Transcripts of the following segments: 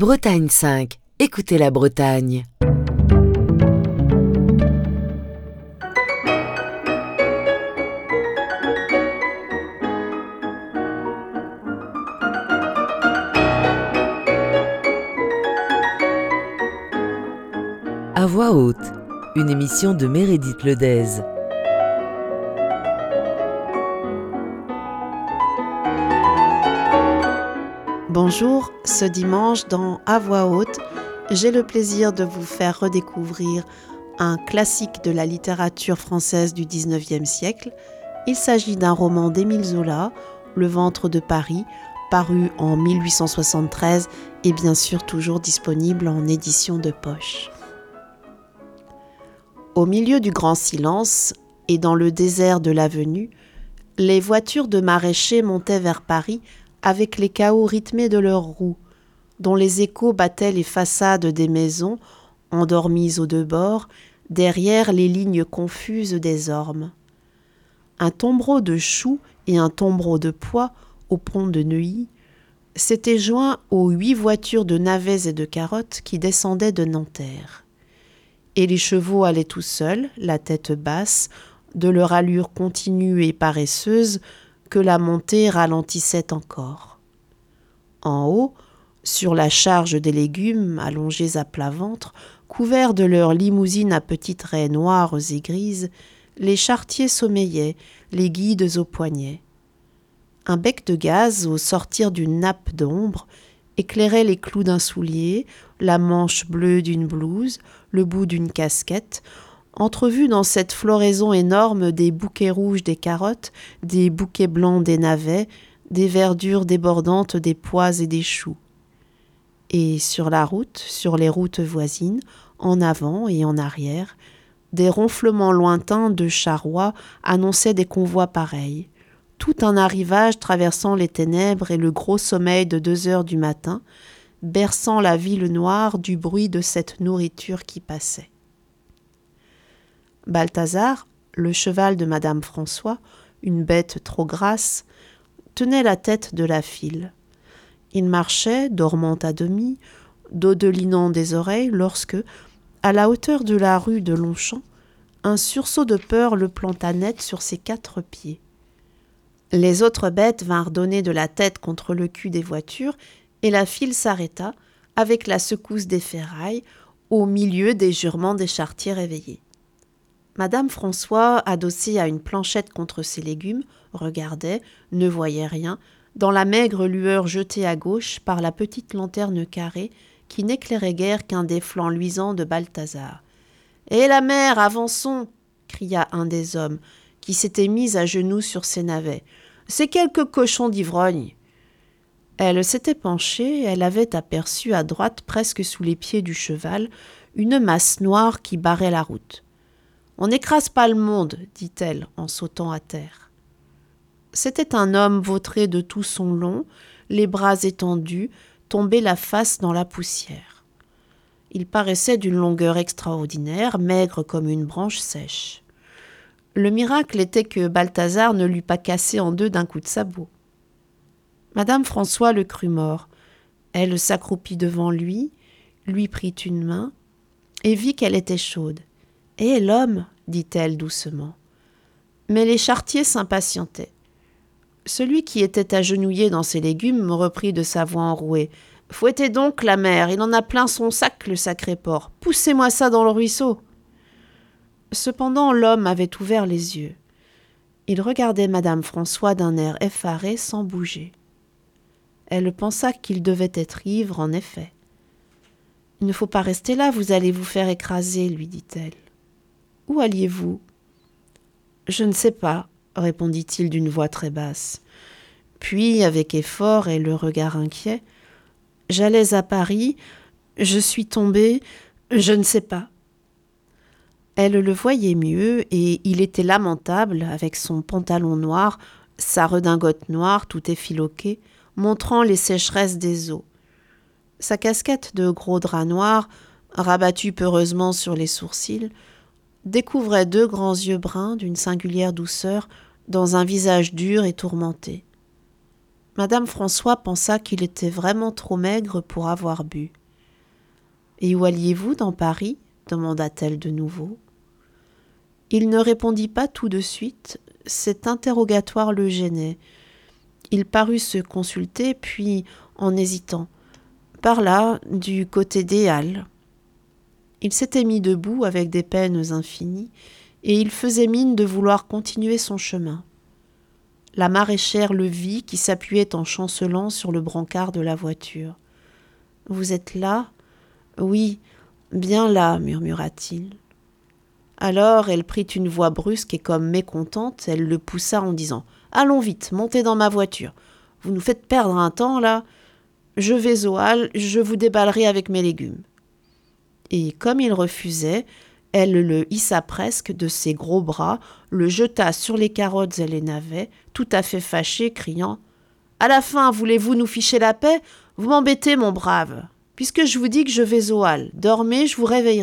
Bretagne 5. Écoutez la Bretagne. À voix haute, une émission de Meredith Ledez. Bonjour, ce dimanche dans À voix haute, j'ai le plaisir de vous faire redécouvrir un classique de la littérature française du XIXe siècle. Il s'agit d'un roman d'Émile Zola, Le ventre de Paris, paru en 1873 et bien sûr toujours disponible en édition de poche. Au milieu du grand silence et dans le désert de l'avenue, les voitures de maraîchers montaient vers Paris avec les cahots rythmés de leurs roues, dont les échos battaient les façades des maisons, endormies aux deux bords, derrière les lignes confuses des ormes. Un tombereau de choux et un tombereau de pois au pont de Neuilly s'étaient joints aux 8 voitures de navets et de carottes qui descendaient de Nanterre. Et les chevaux allaient tout seuls, la tête basse, de leur allure continue et paresseuse, que la montée ralentissait encore. En haut, sur la charge des légumes, allongés à plat ventre, couverts de leurs limousines à petites raies noires et grises, les charretiers sommeillaient, les guides aux poignets. Un bec de gaz, au sortir d'une nappe d'ombre, éclairait les clous d'un soulier, la manche bleue d'une blouse, le bout d'une casquette, entrevus dans cette floraison énorme des bouquets rouges des carottes, des bouquets blancs des navets, des verdures débordantes des pois et des choux. Et sur la route, sur les routes voisines, en avant et en arrière, des ronflements lointains de charrois annonçaient des convois pareils. Tout un arrivage traversant les ténèbres et le gros sommeil de 2 heures du matin, berçant la ville noire du bruit de cette nourriture qui passait. Balthazar, le cheval de Madame François, une bête trop grasse, tenait la tête de la file. Il marchait, dormant à demi, dodelinant des oreilles, lorsque, à la hauteur de la rue de Longchamp, un sursaut de peur le planta net sur ses 4 pieds. Les autres bêtes vinrent donner de la tête contre le cul des voitures, et la file s'arrêta, avec la secousse des ferrailles, au milieu des jurements des charretiers réveillés. Madame François, adossée à une planchette contre ses légumes, regardait, ne voyait rien, dans la maigre lueur jetée à gauche par la petite lanterne carrée qui n'éclairait guère qu'un des flancs luisants de Balthazar. « Hé la mère, avançons !» cria un des hommes, qui s'était mis à genoux sur ses navets. « C'est quelques cochons d'ivrogne !» Elle s'était penchée, elle avait aperçu à droite, presque sous les pieds du cheval, une masse noire qui barrait la route. « On n'écrase pas le monde, dit-elle en sautant à terre. C'était un homme vautré de tout son long, les bras étendus, tombé la face dans la poussière. Il paraissait d'une longueur extraordinaire, maigre comme une branche sèche. Le miracle était que Balthazar ne l'eût pas cassé en 2 d'un coup de sabot. Madame François le crut mort. Elle s'accroupit devant lui prit une main et vit qu'elle était chaude. « Hé, l'homme !» dit-elle doucement. Mais les charretiers s'impatientaient. Celui qui était agenouillé dans ses légumes reprit de sa voix enrouée. « Fouettez donc la mère, il en a plein son sac, le sacré porc. Poussez-moi ça dans le ruisseau. » Cependant, l'homme avait ouvert les yeux. Il regardait Madame François d'un air effaré sans bouger. Elle pensa qu'il devait être ivre, en effet. « Il ne faut pas rester là, vous allez vous faire écraser, lui dit-elle. « Où alliez-vous ?»« Je ne sais pas, » répondit-il d'une voix très basse. Puis, avec effort et le regard inquiet, « J'allais à Paris, je suis tombée, je ne sais pas. » Elle le voyait mieux, et il était lamentable, avec son pantalon noir, sa redingote noire tout effiloquée, montrant les sécheresses des eaux. Sa casquette de gros drap noir, rabattue peureusement sur les sourcils, découvrait 2 grands yeux bruns d'une singulière douceur dans un visage dur et tourmenté. Madame François pensa qu'il était vraiment trop maigre pour avoir bu. « Et où alliez-vous dans Paris » demanda-t-elle de nouveau. Il ne répondit pas tout de suite, cet interrogatoire le gênait. Il parut se consulter, puis, en hésitant, « Par là, du côté des Halles. » Il s'était mis debout avec des peines infinies, et il faisait mine de vouloir continuer son chemin. La maraîchère le vit qui s'appuyait en chancelant sur le brancard de la voiture. « Vous êtes là ? » ?»« Oui, bien là, murmura-t-il. Alors elle prit une voix brusque et comme mécontente, elle le poussa en disant « Allons vite, montez dans ma voiture. Vous nous faites perdre un temps, là. Je vais aux Halles, je vous déballerai avec mes légumes. » Et comme il refusait, elle le hissa presque de ses gros bras, le jeta sur les carottes et les navets, tout à fait fâché, criant « À la fin, voulez-vous nous ficher la paix ? Vous m'embêtez, mon brave. Puisque je vous dis que je vais aux Halles, dormez, je vous réveillerai. »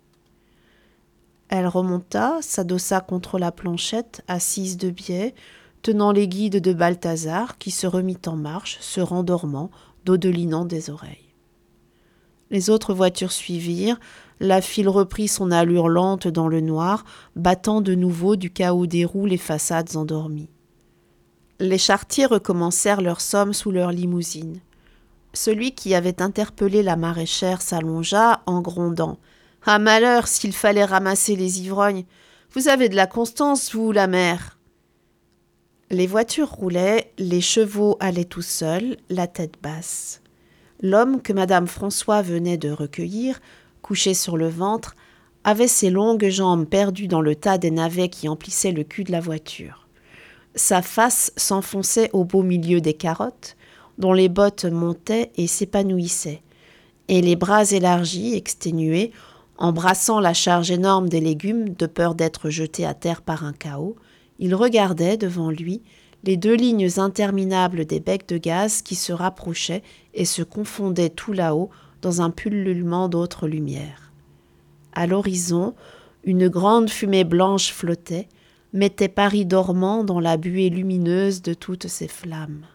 Elle remonta, s'adossa contre la planchette, assise de biais, tenant les guides de Balthazar, qui se remit en marche, se rendormant, dodelinant des oreilles. Les autres voitures suivirent, la file reprit son allure lente dans le noir, battant de nouveau du chaos des roues les façades endormies. Les charretiers recommencèrent leur somme sous leur limousine. Celui qui avait interpellé la maraîchère s'allongea en grondant. « Ah malheur, s'il fallait ramasser les ivrognes. Vous avez de la constance, vous, la mère. » Les voitures roulaient, les chevaux allaient tout seuls, la tête basse. L'homme que madame François venait de recueillir, couché sur le ventre, avait ses longues jambes perdues dans le tas des navets qui emplissaient le cul de la voiture. Sa face s'enfonçait au beau milieu des carottes, dont les bottes montaient et s'épanouissaient, et les bras élargis, exténués, embrassant la charge énorme des légumes de peur d'être jetés à terre par un chaos, il regardait devant lui les deux lignes interminables des becs de gaz qui se rapprochaient et se confondaient tout là-haut dans un pullulement d'autres lumières. À l'horizon, une grande fumée blanche flottait, mettait Paris dormant dans la buée lumineuse de toutes ses flammes.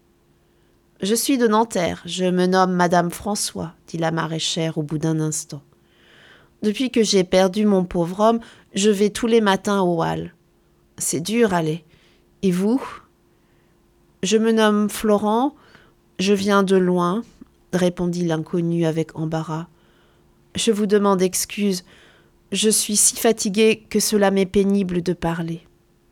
« Je suis de Nanterre, je me nomme madame François, » dit la maraîchère au bout d'un instant. « Depuis que j'ai perdu mon pauvre homme, je vais tous les matins aux Halles. C'est dur, allez. Et vous ? » ?»« Je me nomme Florent, je viens de loin, » répondit l'inconnu avec embarras. « Je vous demande excuse, je suis si fatiguée que cela m'est pénible de parler. »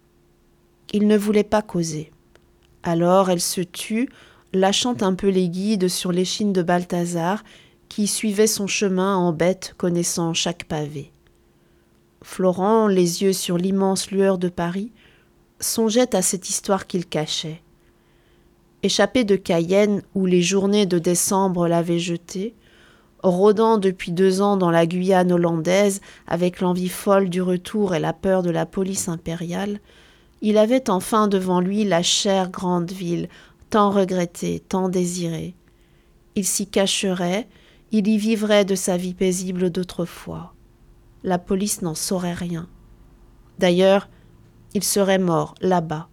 Il ne voulait pas causer. Alors elle se tut, lâchant un peu les guides sur l'échine de Balthazar, qui suivait son chemin en bête connaissant chaque pavé. Florent, les yeux sur l'immense lueur de Paris, songeait à cette histoire qu'il cachait. Échappé de Cayenne, où les journées de décembre l'avaient jeté, rôdant depuis 2 ans dans la Guyane hollandaise avec l'envie folle du retour et la peur de la police impériale, il avait enfin devant lui la chère grande ville, tant regrettée, tant désirée. Il s'y cacherait, il y vivrait de sa vie paisible d'autrefois. La police n'en saurait rien. D'ailleurs, il serait mort là-bas.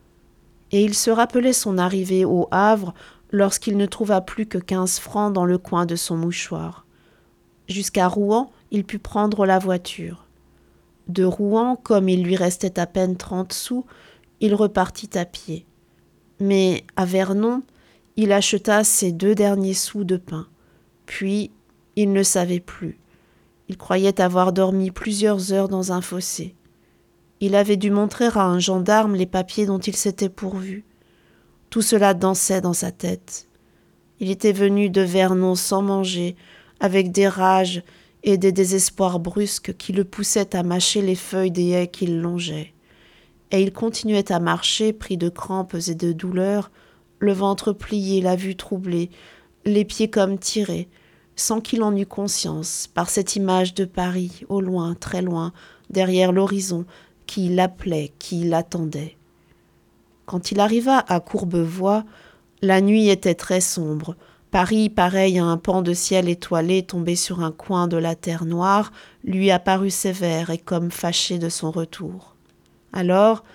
Et il se rappelait son arrivée au Havre lorsqu'il ne trouva plus que 15 francs dans le coin de son mouchoir. Jusqu'à Rouen, il put prendre la voiture. De Rouen, comme il lui restait à peine 30 sous, il repartit à pied. Mais à Vernon, il acheta ses 2 derniers sous de pain. Puis, il ne savait plus. Il croyait avoir dormi plusieurs heures dans un fossé. Il avait dû montrer à un gendarme les papiers dont il s'était pourvu. Tout cela dansait dans sa tête. Il était venu de Vernon sans manger, avec des rages et des désespoirs brusques qui le poussaient à mâcher les feuilles des haies qu'il longeait. Et il continuait à marcher, pris de crampes et de douleurs, le ventre plié, la vue troublée, les pieds comme tirés, sans qu'il en eût conscience, par cette image de Paris, au loin, très loin, derrière l'horizon, qui l'appelait, qui l'attendait. Quand il arriva à Courbevoie, la nuit était très sombre. Paris, pareil à un pan de ciel étoilé tombé sur un coin de la terre noire, lui apparut sévère et comme fâché de son retour. Alors,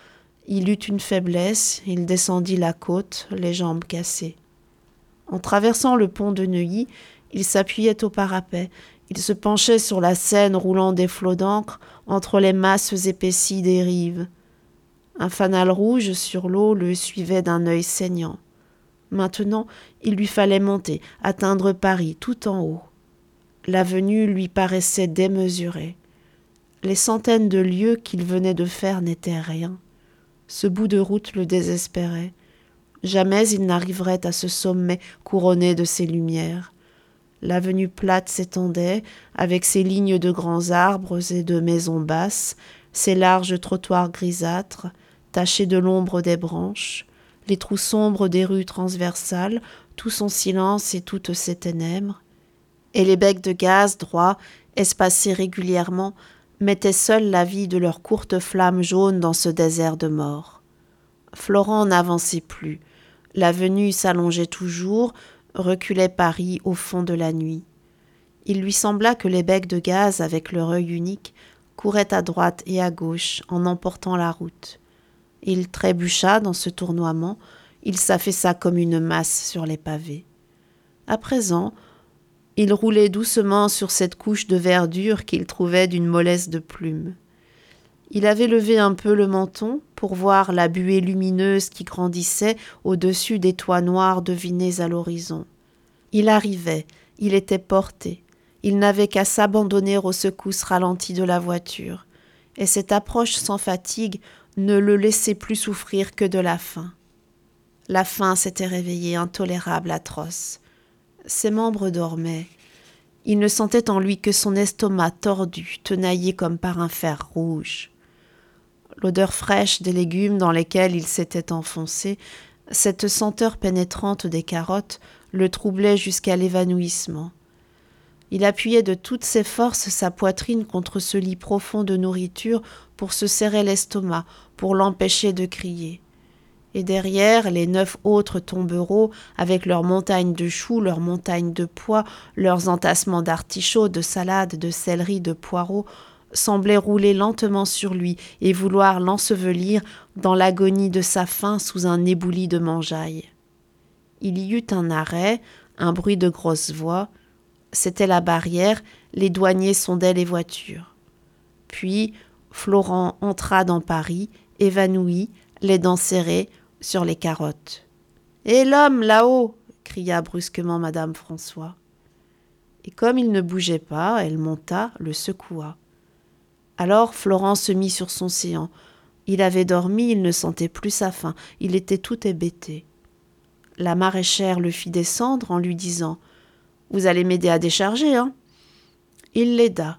Il eut une faiblesse, il descendit la côte, les jambes cassées. En traversant le pont de Neuilly, il s'appuyait au parapet. Il se penchait sur la Seine roulant des flots d'encre entre les masses épaissies des rives. Un fanal rouge sur l'eau le suivait d'un œil saignant. Maintenant, il lui fallait monter, atteindre Paris tout en haut. L'avenue lui paraissait démesurée. Les centaines de lieues qu'il venait de faire n'étaient rien. Ce bout de route le désespérait. Jamais il n'arriverait à ce sommet couronné de ses lumières. L'avenue plate s'étendait, avec ses lignes de grands arbres et de maisons basses, ses larges trottoirs grisâtres, tachés de l'ombre des branches, les trous sombres des rues transversales, tout son silence et toutes ses ténèbres. Et les becs de gaz droits, espacés régulièrement, mettaient seuls la vie de leurs courtes flammes jaunes dans ce désert de mort. Florent n'avançait plus. L'avenue s'allongeait toujours, reculait Paris au fond de la nuit. Il lui sembla que les becs de gaz, avec leur œil unique, couraient à droite et à gauche en emportant la route. Il trébucha dans ce tournoiement, il s'affaissa comme une masse sur les pavés. À présent, il roulait doucement sur cette couche de verdure qu'il trouvait d'une mollesse de plumes. Il avait levé un peu le menton pour voir la buée lumineuse qui grandissait au-dessus des toits noirs devinés à l'horizon. Il arrivait, il était porté. Il n'avait qu'à s'abandonner aux secousses ralenties de la voiture, et cette approche sans fatigue ne le laissait plus souffrir que de la faim. La faim s'était réveillée, intolérable, atroce. Ses membres dormaient. Il ne sentait en lui que son estomac tordu, tenaillé comme par un fer rouge. L'odeur fraîche des légumes dans lesquels il s'était enfoncé, cette senteur pénétrante des carottes, le troublait jusqu'à l'évanouissement. Il appuyait de toutes ses forces sa poitrine contre ce lit profond de nourriture pour se serrer l'estomac, pour l'empêcher de crier. Et derrière, les 9 autres tombereaux, avec leurs montagnes de choux, leurs montagnes de pois, leurs entassements d'artichauts, de salades, de céleri, de poireaux, semblaient rouler lentement sur lui et vouloir l'ensevelir dans l'agonie de sa faim sous un éboulis de mangeaille. Il y eut un arrêt, un bruit de grosses voix. C'était la barrière, les douaniers sondaient les voitures. Puis, Florent entra dans Paris, évanoui, les dents serrées, sur les carottes. « Et l'homme, là-haut » cria brusquement madame François. Et comme il ne bougeait pas, elle monta, le secoua. Alors Florent se mit sur son séant. Il avait dormi, il ne sentait plus sa faim, il était tout hébété. La maraîchère le fit descendre en lui disant « Vous allez m'aider à décharger, hein ?» Il l'aida.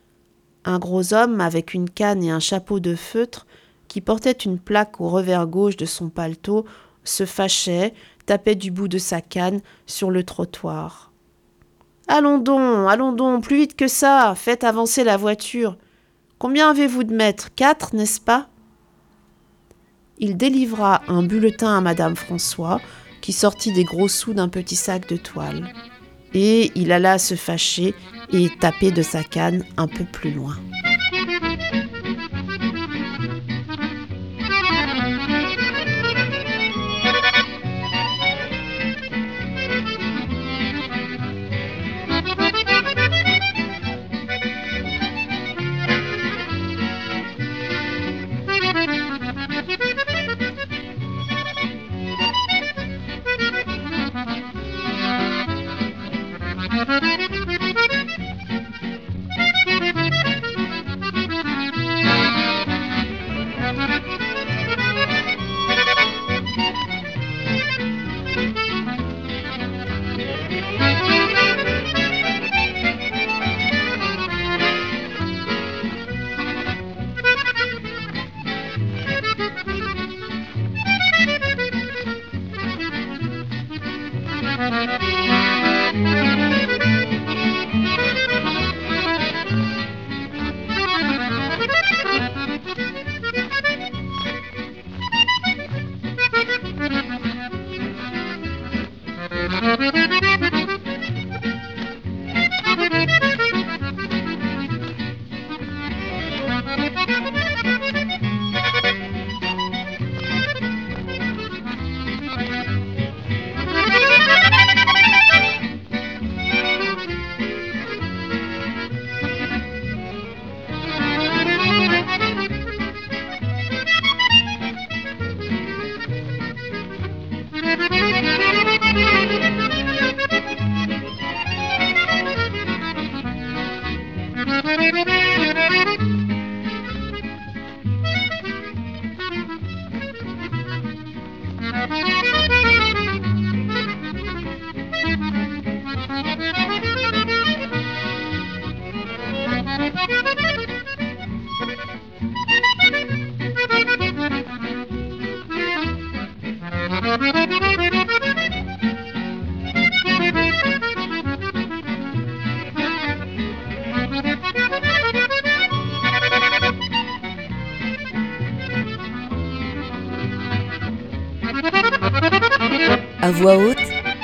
Un gros homme avec une canne et un chapeau de feutre, qui portait une plaque au revers gauche de son paletot, se fâchait, tapait du bout de sa canne sur le trottoir. « allons donc, plus vite que ça, faites avancer la voiture. Combien avez-vous de mètres? 4, n'est-ce pas ?» Il délivra un bulletin à madame François, qui sortit des gros sous d'un petit sac de toile. Et il alla se fâcher et taper de sa canne un peu plus loin. À voix haute,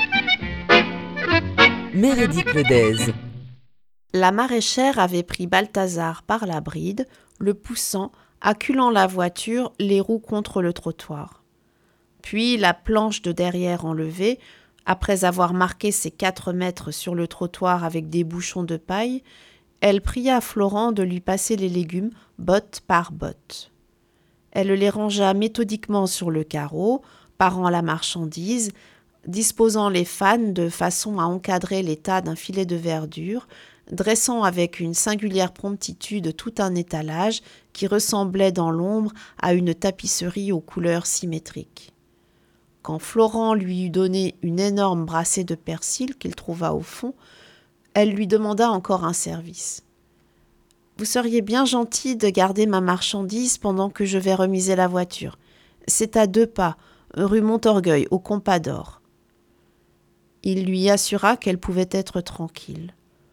Meredith Lodez. La maraîchère avait pris Balthazar par la bride, le poussant, acculant la voiture, les roues contre le trottoir. Puis, la planche de derrière enlevée, après avoir marqué ses 4 mètres sur le trottoir avec des bouchons de paille, elle pria Florent de lui passer les légumes botte par botte. Elle les rangea méthodiquement sur le carreau, parant la marchandise, disposant les fannes de façon à encadrer les tas d'un filet de verdure, dressant avec une singulière promptitude tout un étalage qui ressemblait dans l'ombre à une tapisserie aux couleurs symétriques. Quand Florent lui eut donné une énorme brassée de persil qu'il trouva au fond, elle lui demanda encore un service. « Vous seriez bien gentil de garder ma marchandise pendant que je vais remiser la voiture. C'est à 2 pas, rue Montorgueil, au Compas d'Or. » Il lui assura qu'elle pouvait être tranquille.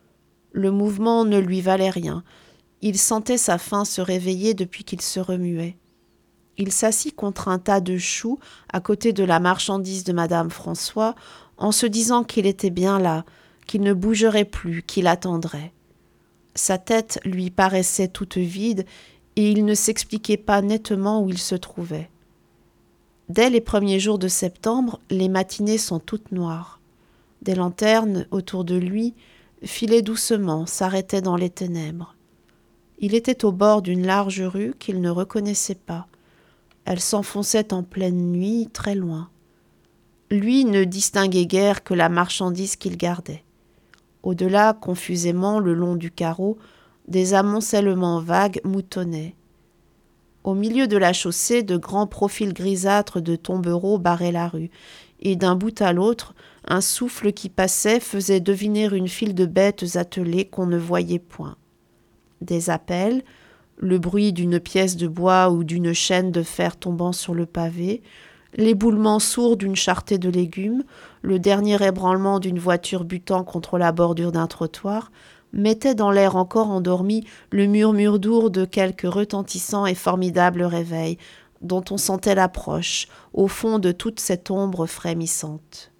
Le mouvement ne lui valait rien. Il sentait sa faim se réveiller depuis qu'il se remuait. Il s'assit contre un tas de choux à côté de la marchandise de Madame François en se disant qu'il était bien là, qu'il ne bougerait plus, qu'il attendrait. Sa tête lui paraissait toute vide et il ne s'expliquait pas nettement où il se trouvait. Dès les premiers jours de septembre, les matinées sont toutes noires. Des lanternes autour de lui filaient doucement, s'arrêtaient dans les ténèbres. Il était au bord d'une large rue qu'il ne reconnaissait pas. Elle s'enfonçait en pleine nuit, très loin. Lui ne distinguait guère que la marchandise qu'il gardait. Au-delà, confusément, le long du carreau, des amoncellements vagues moutonnaient. Au milieu de la chaussée, de grands profils grisâtres de tombereaux barraient la rue, et d'un bout à l'autre, un souffle qui passait faisait deviner une file de bêtes attelées qu'on ne voyait point. Des appels, le bruit d'une pièce de bois ou d'une chaîne de fer tombant sur le pavé, l'éboulement sourd d'une charretée de légumes, le dernier ébranlement d'une voiture butant contre la bordure d'un trottoir, mettaient dans l'air encore endormi le murmure d'our de quelque retentissant et formidable réveil, dont on sentait l'approche, au fond de toute cette ombre frémissante.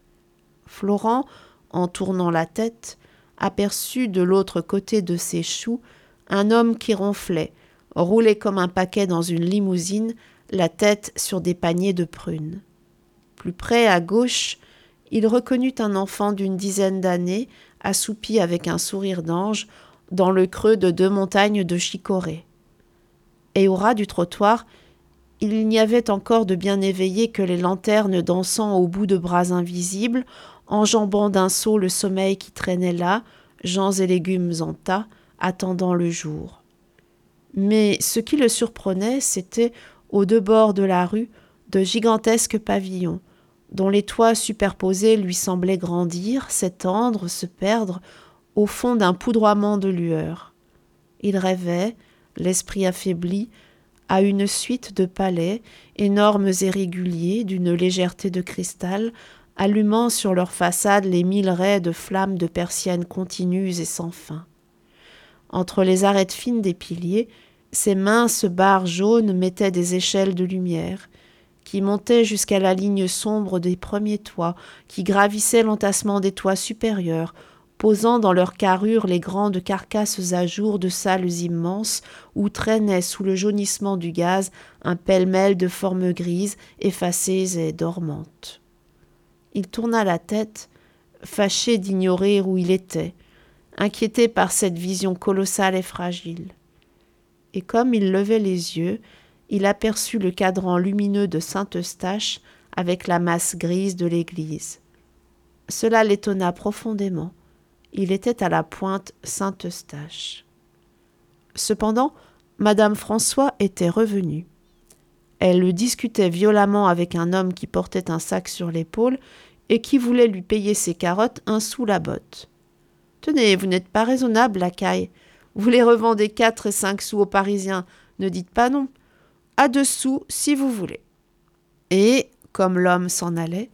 Florent, en tournant la tête, aperçut de l'autre côté de ses choux un homme qui ronflait, roulé comme un paquet dans une limousine, la tête sur des paniers de prunes. Plus près, à gauche, il reconnut un enfant d'une dizaine d'années, assoupi avec un sourire d'ange, dans le creux de 2 montagnes de chicorée. Et au ras du trottoir, il n'y avait encore de bien éveillé que les lanternes dansant au bout de bras invisibles, enjambant d'un saut le sommeil qui traînait là, gens et légumes en tas, attendant le jour. Mais ce qui le surprenait, c'était, aux 2 bords de la rue, de gigantesques pavillons, dont les toits superposés lui semblaient grandir, s'étendre, se perdre, au fond d'un poudroiement de lueur. Il rêvait, l'esprit affaibli, à une suite de palais, énormes et réguliers, d'une légèreté de cristal, allumant sur leurs façades les 1000 raies de flammes de persiennes continues et sans fin. Entre les arêtes fines des piliers, ces minces barres jaunes mettaient des échelles de lumière, qui montaient jusqu'à la ligne sombre des premiers toits, qui gravissaient l'entassement des toits supérieurs, posant dans leur carrure les grandes carcasses à jour de salles immenses où traînait sous le jaunissement du gaz un pêle-mêle de formes grises, effacées et dormantes. Il tourna la tête, fâché d'ignorer où il était, inquiété par cette vision colossale et fragile. Et comme il levait les yeux, il aperçut le cadran lumineux de Saint-Eustache avec la masse grise de l'église. Cela l'étonna profondément. Il était à la pointe Saint-Eustache. Cependant, Madame François était revenue. Elle discutait violemment avec un homme qui portait un sac sur l'épaule et qui voulait lui payer ses carottes 1 sou la botte. « Tenez, vous n'êtes pas raisonnable, lacaille. Vous les revendez 4 et 5 sous aux Parisiens. Ne dites pas non. À 2 sous, si vous voulez. » Et, comme l'homme s'en allait,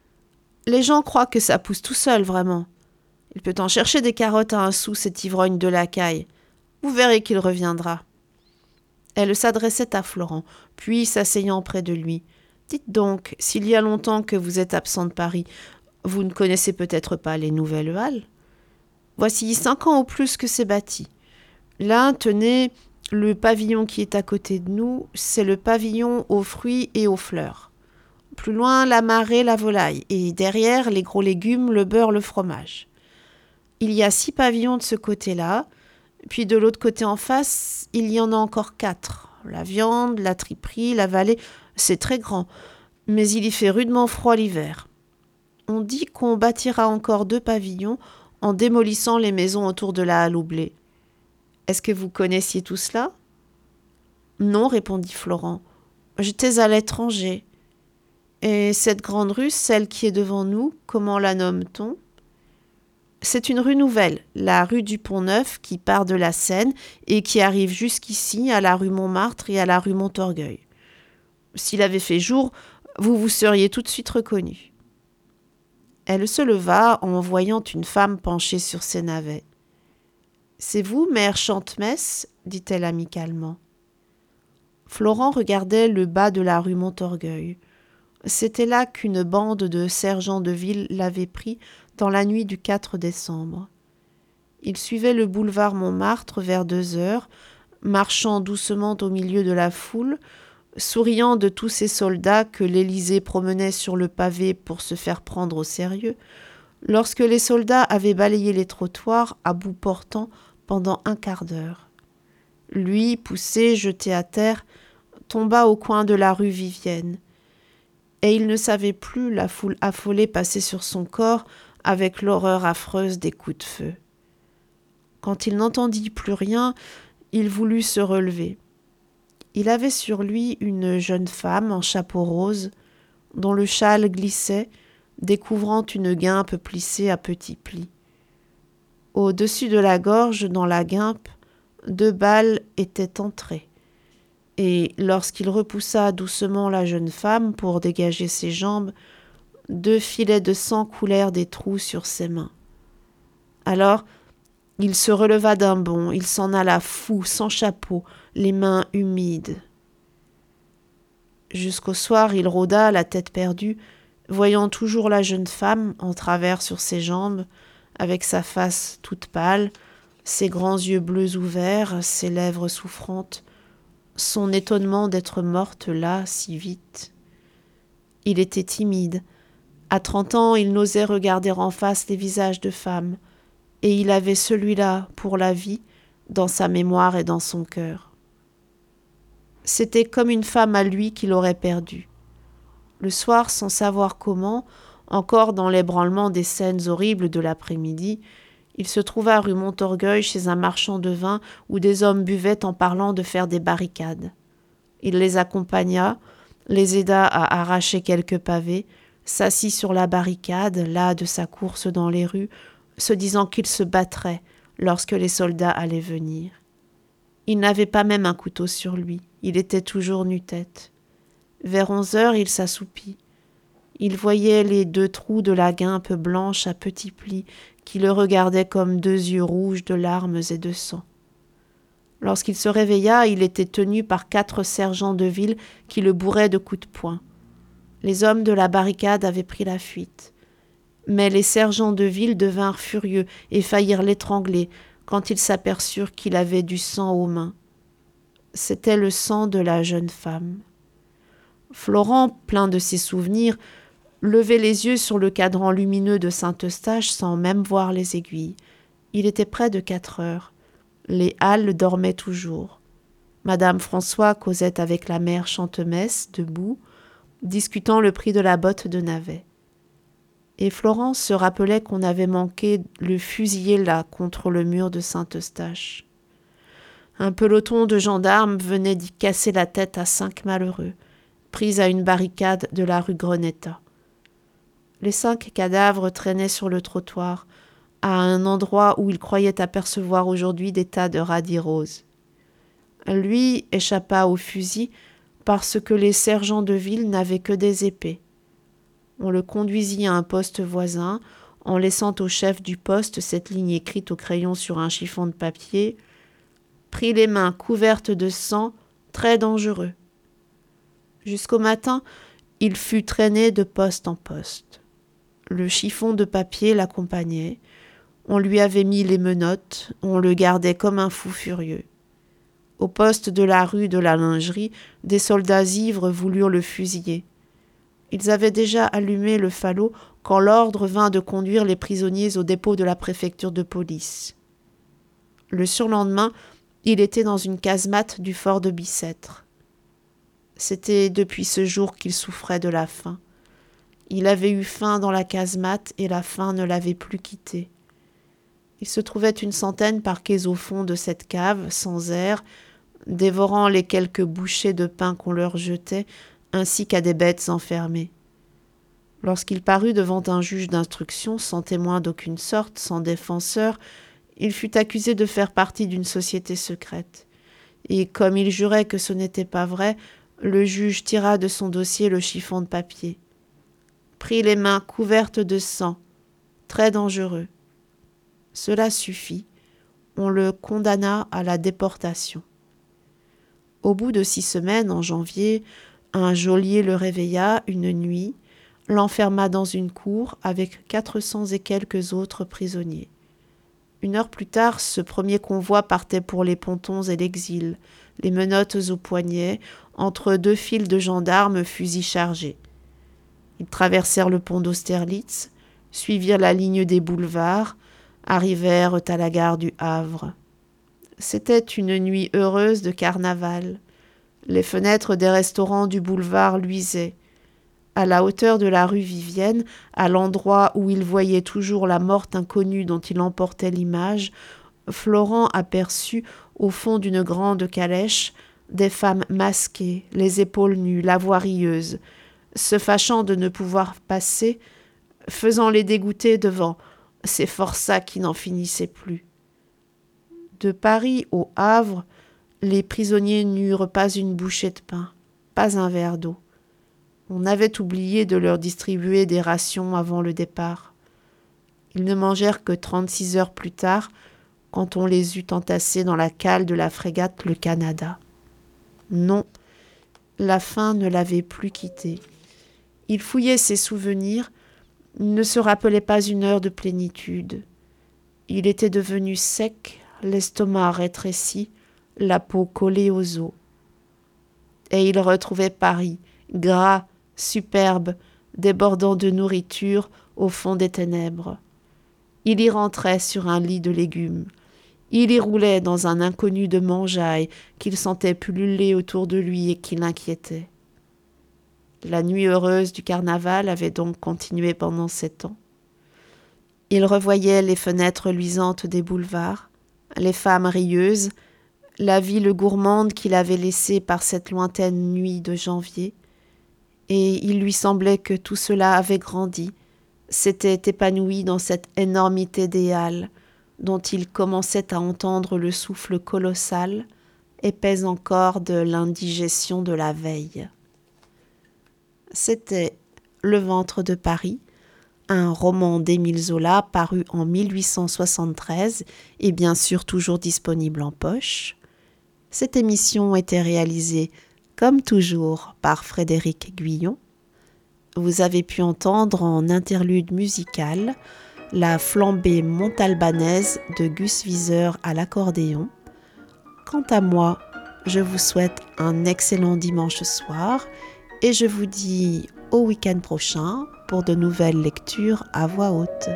« Les gens croient que ça pousse tout seul, vraiment. Il peut en chercher des carottes à 1 sou, cet ivrogne de lacaille. Vous verrez qu'il reviendra. » Elle s'adressait à Florent, puis s'asseyant près de lui. Dites donc, s'il y a longtemps que vous êtes absent de Paris, vous ne connaissez peut-être pas les nouvelles halles? Voici 5 ans au plus que c'est bâti. Là, tenez, le pavillon qui est à côté de nous, c'est le pavillon aux fruits et aux fleurs. Plus loin, la marée, la volaille, et derrière, les gros légumes, le beurre, le fromage. Il y a 6 pavillons de ce côté-là, puis de l'autre côté en face, il y en a encore 4. La viande, la triperie, la vallée, c'est très grand, mais il y fait rudement froid l'hiver. On dit qu'on bâtira encore 2 pavillons en démolissant les maisons autour de la halle au blé. Est-ce que vous connaissiez tout cela? Non, répondit Florent. J'étais à l'étranger. Et cette grande rue, celle qui est devant nous, comment la nomme-t-on? C'est une rue nouvelle, la rue du Pont-Neuf, qui part de la Seine et qui arrive jusqu'ici à la rue Montmartre et à la rue Montorgueil. S'il avait fait jour, vous vous seriez tout de suite reconnu. Elle se leva en voyant une femme penchée sur ses navets. « C'est vous, mère Chantemesse ?» dit-elle amicalement. Florent regardait le bas de la rue Montorgueil. C'était là qu'une bande de sergents de ville l'avait pris dans la nuit du 4 décembre. Il suivait le boulevard Montmartre vers 2 heures, marchant doucement au milieu de la foule, souriant de tous ces soldats que l'Élysée promenait sur le pavé pour se faire prendre au sérieux, lorsque les soldats avaient balayé les trottoirs à bout portant pendant un quart d'heure. Lui, poussé, jeté à terre, tomba au coin de la rue Vivienne. Et il ne savait plus, la foule affolée passait sur son corps avec l'horreur affreuse des coups de feu. Quand il n'entendit plus rien, il voulut se relever. Il avait sur lui une jeune femme en chapeau rose, dont le châle glissait, découvrant une guimpe plissée à petits plis. Au-dessus de la gorge, dans la guimpe, 2 balles étaient entrées. Et lorsqu'il repoussa doucement la jeune femme pour dégager ses jambes, 2 filets de sang coulèrent des trous sur ses mains. Alors, il se releva d'un bond, il s'en alla fou, sans chapeau, les mains humides. Jusqu'au soir, il rôda, la tête perdue, voyant toujours la jeune femme en travers sur ses jambes, avec sa face toute pâle, ses grands yeux bleus ouverts, ses lèvres souffrantes, son étonnement d'être morte là, si vite. Il était timide. À 30 ans, il n'osait regarder en face les visages de femmes, et il avait celui-là, pour la vie, dans sa mémoire et dans son cœur. C'était comme une femme à lui qu'il aurait perdue. Le soir, sans savoir comment, encore dans l'ébranlement des scènes horribles de l'après-midi, il se trouva rue Montorgueil chez un marchand de vin où des hommes buvaient en parlant de faire des barricades. Il les accompagna, les aida à arracher quelques pavés, s'assit sur la barricade, las de sa course dans les rues, se disant qu'il se battrait lorsque les soldats allaient venir. Il n'avait pas même un couteau sur lui, il était toujours nu-tête. Vers 11 heures, il s'assoupit. Il voyait les 2 trous de la guimpe blanche à petits plis qui le regardaient comme 2 yeux rouges de larmes et de sang. Lorsqu'il se réveilla, il était tenu par 4 sergents de ville qui le bourraient de coups de poing. Les hommes de la barricade avaient pris la fuite. Mais les sergents de ville devinrent furieux et faillirent l'étrangler quand ils s'aperçurent qu'il avait du sang aux mains. C'était le sang de la jeune femme. Florent, plein de ses souvenirs, levait les yeux sur le cadran lumineux de Saint-Eustache sans même voir les aiguilles. Il était près de 4 heures. Les halles dormaient toujours. Madame François causait avec la mère Chantemesse, debout, discutant le prix de la botte de navet. Et Florence se rappelait qu'on avait manqué le fusiller là, contre le mur de Saint-Eustache. Un peloton de gendarmes venait d'y casser la tête à 5 malheureux, pris à une barricade de la rue Greneta. Les 5 cadavres traînaient sur le trottoir, à un endroit où il croyait apercevoir aujourd'hui des tas de radis roses. Lui échappa au fusil parce que les sergents de ville n'avaient que des épées. On le conduisit à un poste voisin, en laissant au chef du poste cette ligne écrite au crayon sur un chiffon de papier « Pris les mains couvertes de sang, très dangereux ». Jusqu'au matin, Il fut traîné de poste en poste. Le chiffon de papier l'accompagnait. On lui avait mis les menottes, on le gardait comme un fou furieux. Au poste de la rue de la Lingerie, des soldats ivres voulurent le fusiller. Ils avaient déjà allumé le falot quand l'ordre vint de conduire les prisonniers au dépôt de la préfecture de police. Le surlendemain, il était dans une casemate du fort de Bicêtre. C'était depuis ce jour qu'il souffrait de la faim. Il avait eu faim dans la casemate et la faim ne l'avait plus quitté. Il se trouvait une centaine parqués au fond de cette cave, sans air, dévorant les quelques bouchées de pain qu'on leur jetait, ainsi qu'à des bêtes enfermées. Lorsqu'il parut devant un juge d'instruction, sans témoin d'aucune sorte, sans défenseur, il fut accusé de faire partie d'une société secrète. Et comme il jurait que ce n'était pas vrai, le juge tira de son dossier le chiffon de papier. Prit les mains couvertes de sang, très dangereux. Cela suffit, on le condamna à la déportation. Au bout de 6 semaines, en janvier, un geôlier le réveilla une nuit, l'enferma dans une cour avec 400 et quelques autres prisonniers. 1 heure plus tard, ce premier convoi partait pour les pontons et l'exil, les menottes aux poignets, entre 2 files de gendarmes fusils chargés. Ils traversèrent le pont d'Austerlitz, suivirent la ligne des boulevards, arrivèrent à la gare du Havre. C'était une nuit heureuse de carnaval. Les fenêtres des restaurants du boulevard luisaient. À la hauteur de la rue Vivienne, à l'endroit où il voyait toujours la morte inconnue dont il emportait l'image, Florent aperçut, au fond d'une grande calèche, des femmes masquées, les épaules nues, la voix rieuse, se fâchant de ne pouvoir passer, faisant les dégoûter devant ces forçats qui n'en finissaient plus. De Paris au Havre, les prisonniers n'eurent pas une bouchée de pain, pas un verre d'eau. On avait oublié de leur distribuer des rations avant le départ. Ils ne mangèrent que 36 heures plus tard, quand on les eut entassés dans la cale de la frégate Le Canada. Non, la faim ne l'avait plus quitté. Il fouillait ses souvenirs, ne se rappelait pas une heure de plénitude. Il était devenu sec, l'estomac rétréci, la peau collée aux os. Et il retrouvait Paris, gras, superbe, débordant de nourriture au fond des ténèbres. Il y rentrait sur un lit de légumes. Il y roulait dans un inconnu de mangeaille qu'il sentait pulluler autour de lui et qui l'inquiétait. La nuit heureuse du carnaval avait donc continué pendant 7 ans. Il revoyait les fenêtres luisantes des boulevards, les femmes rieuses, la ville gourmande qu'il avait laissée par cette lointaine nuit de janvier, et il lui semblait que tout cela avait grandi, s'était épanoui dans cette énormité des halles, dont il commençait à entendre le souffle colossal, épais encore de l'indigestion de la veille. C'était Le ventre de Paris, un roman d'Émile Zola paru en 1873 et bien sûr toujours disponible en poche. Cette émission était réalisée, comme toujours, par Frédéric Guyon. Vous avez pu entendre en interlude musical la flambée montalbanaise de Gus Viseur à l'accordéon. Quant à moi, je vous souhaite un excellent dimanche soir et je vous dis au week-end prochain pour de nouvelles lectures à voix haute.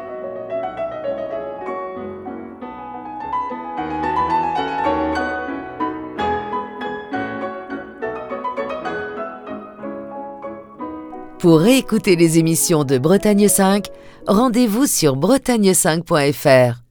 Pour réécouter les émissions de Bretagne 5, rendez-vous sur bretagne5.fr.